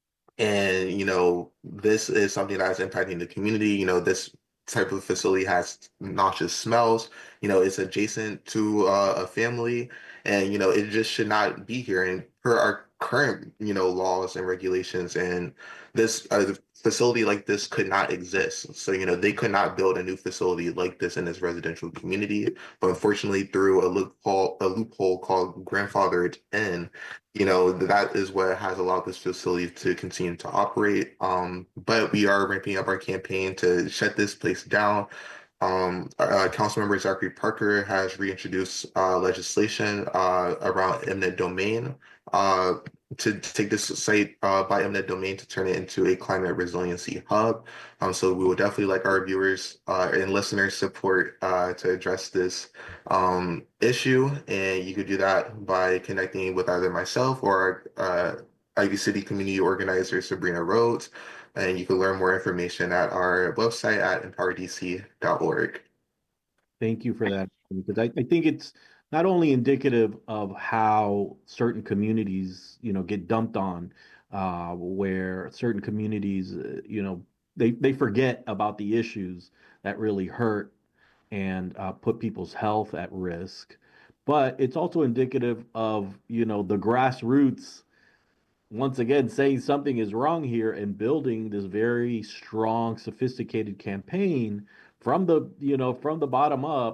and, you know, this is something that is impacting the community. You know, this type of facility has noxious smells. You know, it's adjacent to uh, a family, and, you know, it just should not be here. And per our current, you know, laws and regulations, and this uh, facility like this could not exist. So, you know, they could not build a new facility like this in this residential community. But unfortunately, through a loophole, a loophole called grandfathered in, you know, that is what has allowed this facility to continue to operate. Um, but we are ramping up our campaign to shut this place down. Um, uh, Councilmember Zachary Parker has reintroduced uh, legislation uh, around eminent domain uh, to take this site uh, by eminent domain to turn it into a climate resiliency hub. Um, so we will definitely like our viewers uh, and listeners support uh, to address this um, issue. And you could do that by connecting with either myself or uh, Ivy City community organizer Sabrina Rhodes. And you can learn more information at our website at empower d c dot org. Thank you for that, because I, I think it's not only indicative of how certain communities, you know, get dumped on, uh, where certain communities, uh, you know, they, they forget about the issues that really hurt and uh, put people's health at risk, but it's also indicative of, you know, the grassroots once again saying something is wrong here and building this very strong, sophisticated campaign from the, you know, from the bottom up,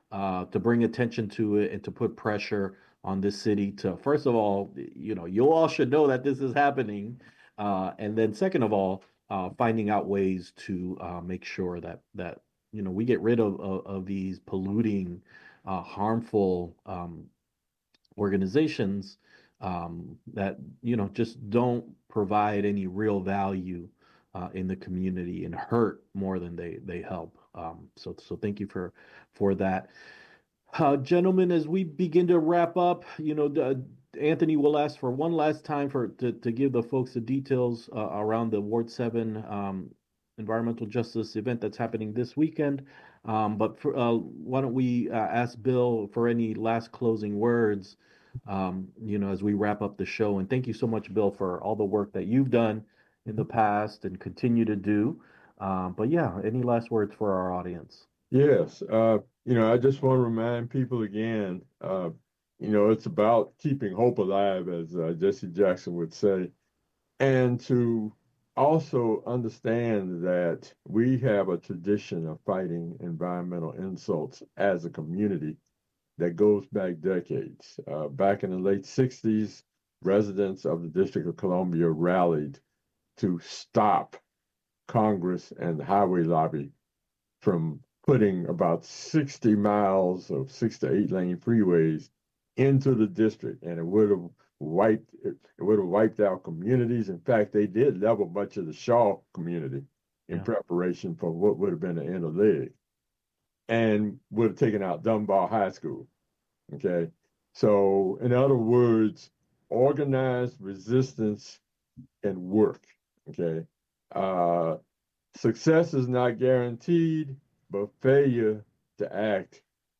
uh, to bring attention to it and to put pressure on this city to, first of all, you know, you all should know that this is happening. Uh, and then second of all, uh, finding out ways to uh, make sure that that you know we get rid of of, of these polluting, uh, harmful um, organizations um, that you know just don't provide any real value uh, in the community and hurt more than they they help. Um, so so thank you for for that. Uh, gentlemen, as we begin to wrap up, you know, uh, Anthony will ask for one last time for to, to give the folks the details uh, around the Ward seven um, environmental justice event that's happening this weekend. Um, but for, uh, why don't we uh, ask Bill for any last closing words, um, you know, as we wrap up the show. And thank you so much, Bill, for all the work that you've done in the past and continue to do. Um, but yeah, any last words for our audience? Yes, uh, you know, I just want to remind people again, uh, you know, it's about keeping hope alive, as uh, Jesse Jackson would say, and to also understand that we have a tradition of fighting environmental insults as a community that goes back decades. Uh, back in the late sixties, residents of the District of Columbia rallied to stop Congress and the highway lobby from putting about sixty miles of six to eight lane freeways into the district, and it would have wiped it, it would have wiped out communities. In fact, they did level much of the Shaw community in Yeah. preparation for what would have been the interleg, and would have taken out Dunbar High School. Okay, so in other words, organized resistance and work. Okay, uh, success is not guaranteed, but failure to act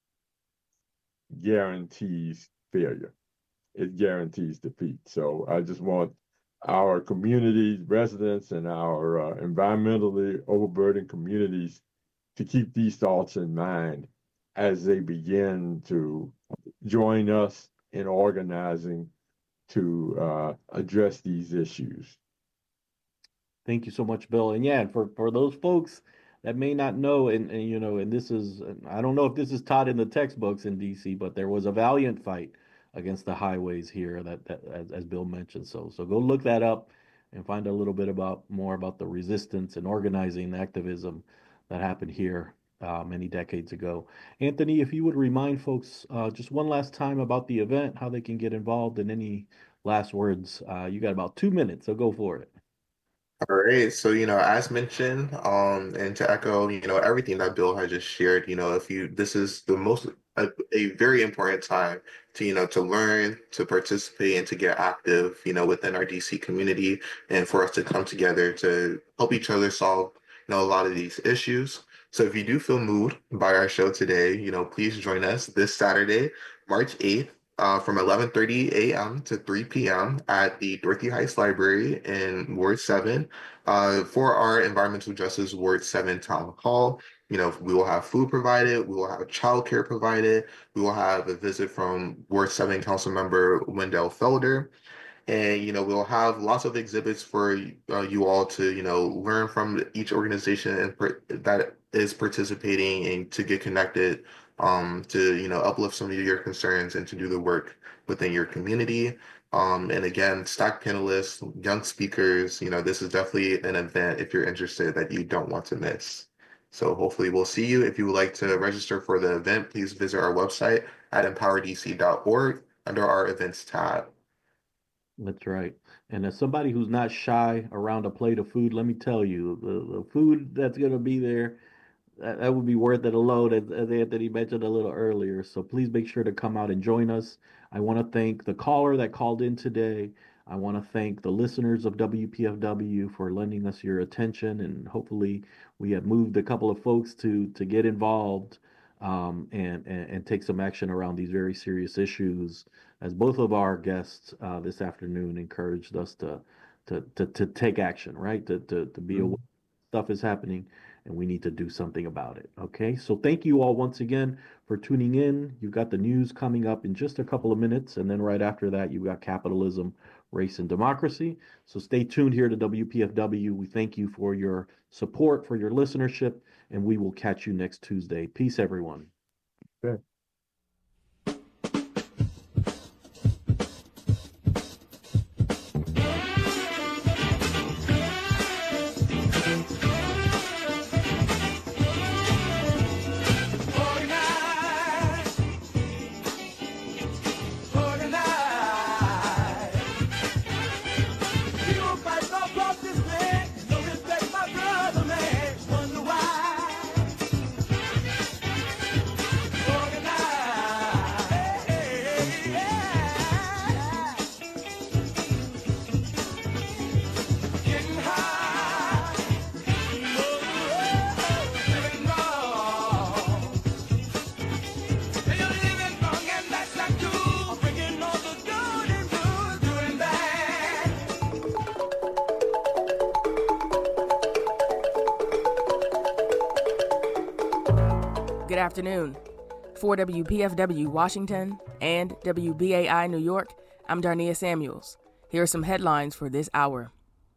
guarantees failure. It guarantees defeat. So I just want our community residents and our uh, environmentally overburdened communities to keep these thoughts in mind as they begin to join us in organizing to uh, address these issues. Thank you so much, Bill. And yeah, for for those folks that may not know, and, and you know, and this is, I don't know if this is taught in the textbooks in D C, but there was a valiant fight against the highways here that, that as, as Bill mentioned. So so go look that up and find a little bit about more about the resistance and organizing activism that happened here uh, many decades ago. Anthony, if you would remind folks uh, just one last time about the event, how they can get involved, and any last words. Uh, you got about two minutes, so go for it. All right. So, you know, as mentioned, um, and to echo, you know, everything that Bill had just shared, you know, if you, this is the most, a, a very important time to, you know, to learn, to participate, and to get active, you know, within our D C community, and for us to come together to help each other solve, you know, a lot of these issues. So if you do feel moved by our show today, you know, please join us this Saturday, March eighth, uh, from eleven thirty a m to three p m at the Dorothy Heights Library in Ward seven uh, for our Environmental Justice Ward seven Town Hall. You know, we will have food provided, we will have childcare provided, we will have a visit from Ward seven Council Member Wendell Felder. And, you know, we'll have lots of exhibits for uh, you all to, you know, learn from each organization and per- that is participating and to get connected, um, to, you know, uplift some of your concerns and to do the work within your community. Um, and again, stack panelists, young speakers, you know, this is definitely an event, if you're interested, that you don't want to miss. So hopefully we'll see you. If you would like to register for the event, please visit our website at empower d c dot org under our events tab. That's right. And as somebody who's not shy around a plate of food, let me tell you, the, the food that's going to be there, that, that would be worth it alone, as, as Anthony mentioned a little earlier. So please make sure to come out and join us. I want to thank the caller that called in today. I want to thank the listeners of W P F W for lending us your attention, and hopefully we have moved a couple of folks to to get involved um, and, and and take some action around these very serious issues, as both of our guests uh, this afternoon encouraged us to to to, to take action, right? To, to to be aware stuff is happening and we need to do something about it. Okay, so thank you all once again for tuning in. You've got the news coming up in just a couple of minutes, and then right after that, you've got capitalism, race, and democracy. So stay tuned here to W P F W. We thank you for your support, for your listenership, and we will catch you next Tuesday. Peace, everyone. Okay. Good afternoon. For W P F W Washington and W B A I New York, I'm Darnia Samuels. Here are some headlines for this hour.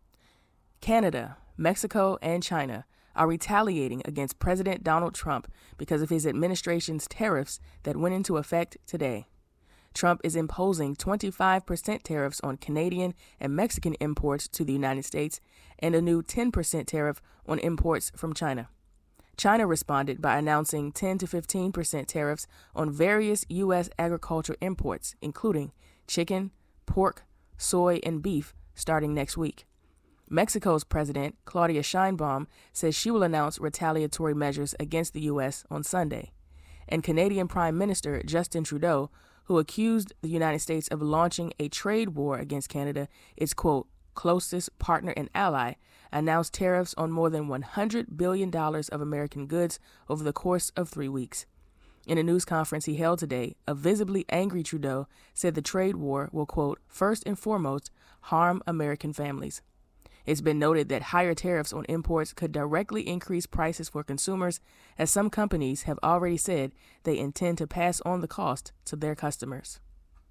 Canada, Mexico, and China are retaliating against President Donald Trump because of his administration's tariffs that went into effect today. Trump is imposing twenty-five percent tariffs on Canadian and Mexican imports to the United States and a new ten percent tariff on imports from China. China responded by announcing ten to fifteen percent tariffs on various U S agricultural imports, including chicken, pork, soy, and beef, starting next week. Mexico's President, Claudia Sheinbaum, says she will announce retaliatory measures against the U S on Sunday. And Canadian Prime Minister Justin Trudeau, who accused the United States of launching a trade war against Canada, its, quote, closest partner and ally, announced tariffs on more than one hundred billion dollars of American goods over the course of three weeks. In a news conference he held today, a visibly angry Trudeau said the trade war will, quote, first and foremost, harm American families. It's been noted that higher tariffs on imports could directly increase prices for consumers, as some companies have already said they intend to pass on the cost to their customers.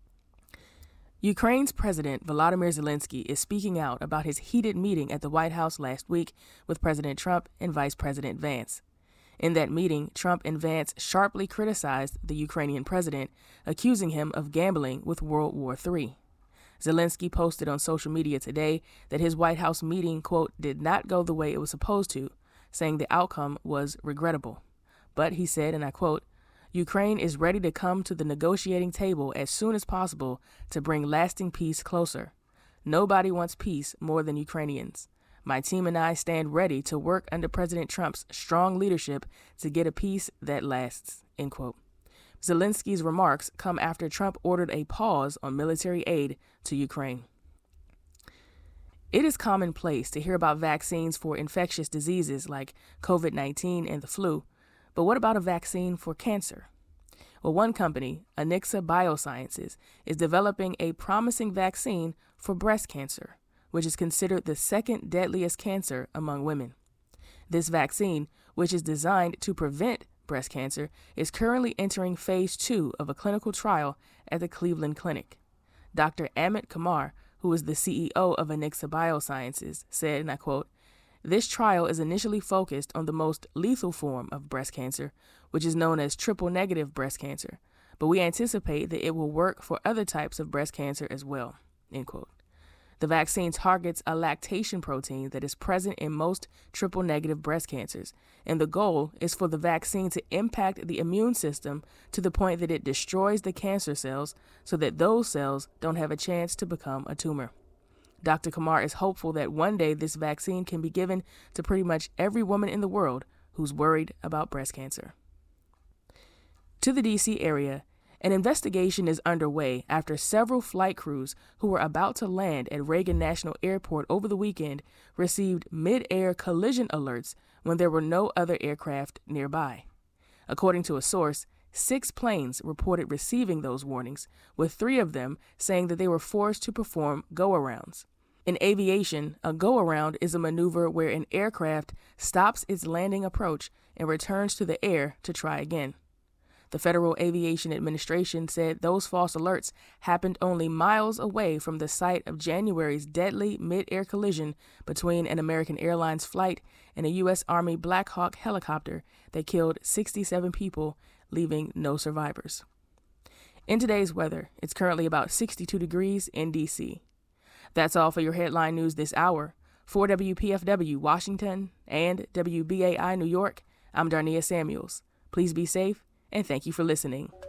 Ukraine's President Volodymyr Zelensky is speaking out about his heated meeting at the White House last week with President Trump and Vice President Vance. In that meeting, Trump and Vance sharply criticized the Ukrainian president, accusing him of gambling with World War Three. Zelensky posted on social media today that his White House meeting, quote, did not go the way it was supposed to, saying the outcome was regrettable. But he said, and I quote, Ukraine is ready to come to the negotiating table as soon as possible to bring lasting peace closer. Nobody wants peace more than Ukrainians. My team and I stand ready to work under President Trump's strong leadership to get a peace that lasts, end quote. Zelensky's remarks come after Trump ordered a pause on military aid to Ukraine. It is commonplace to hear about vaccines for infectious diseases like covid nineteen and the flu. But what about a vaccine for cancer? Well, one company, Anixa Biosciences, is developing a promising vaccine for breast cancer, which is considered the second deadliest cancer among women. This vaccine, which is designed to prevent breast cancer, is currently entering phase two of a clinical trial at the Cleveland Clinic. Doctor Amit Kumar, who is the C E O of Anixa Biosciences, said, and I quote, this trial is initially focused on the most lethal form of breast cancer, which is known as triple-negative breast cancer, but we anticipate that it will work for other types of breast cancer as well, end quote. The vaccine targets a lactation protein that is present in most triple-negative breast cancers, and the goal is for the vaccine to impact the immune system to the point that it destroys the cancer cells so that those cells don't have a chance to become a tumor. Doctor Kumar is hopeful that one day this vaccine can be given to pretty much every woman in the world who's worried about breast cancer. To the D C area, an investigation is underway after several flight crews who were about to land at Reagan National Airport over the weekend received mid-air collision alerts when there were no other aircraft nearby. According to a source, six planes reported receiving those warnings, with three of them saying that they were forced to perform go-arounds. In aviation, a go-around is a maneuver where an aircraft stops its landing approach and returns to the air to try again. The Federal Aviation Administration said those false alerts happened only miles away from the site of January's deadly mid-air collision between an American Airlines flight and a U S Army Black Hawk helicopter that killed sixty-seven people, leaving no survivors. In today's weather, it's currently about sixty-two degrees in D C. That's all for your headline news this hour. For W P F W Washington and W B A I New York, I'm Darnia Samuels. Please be safe, and thank you for listening.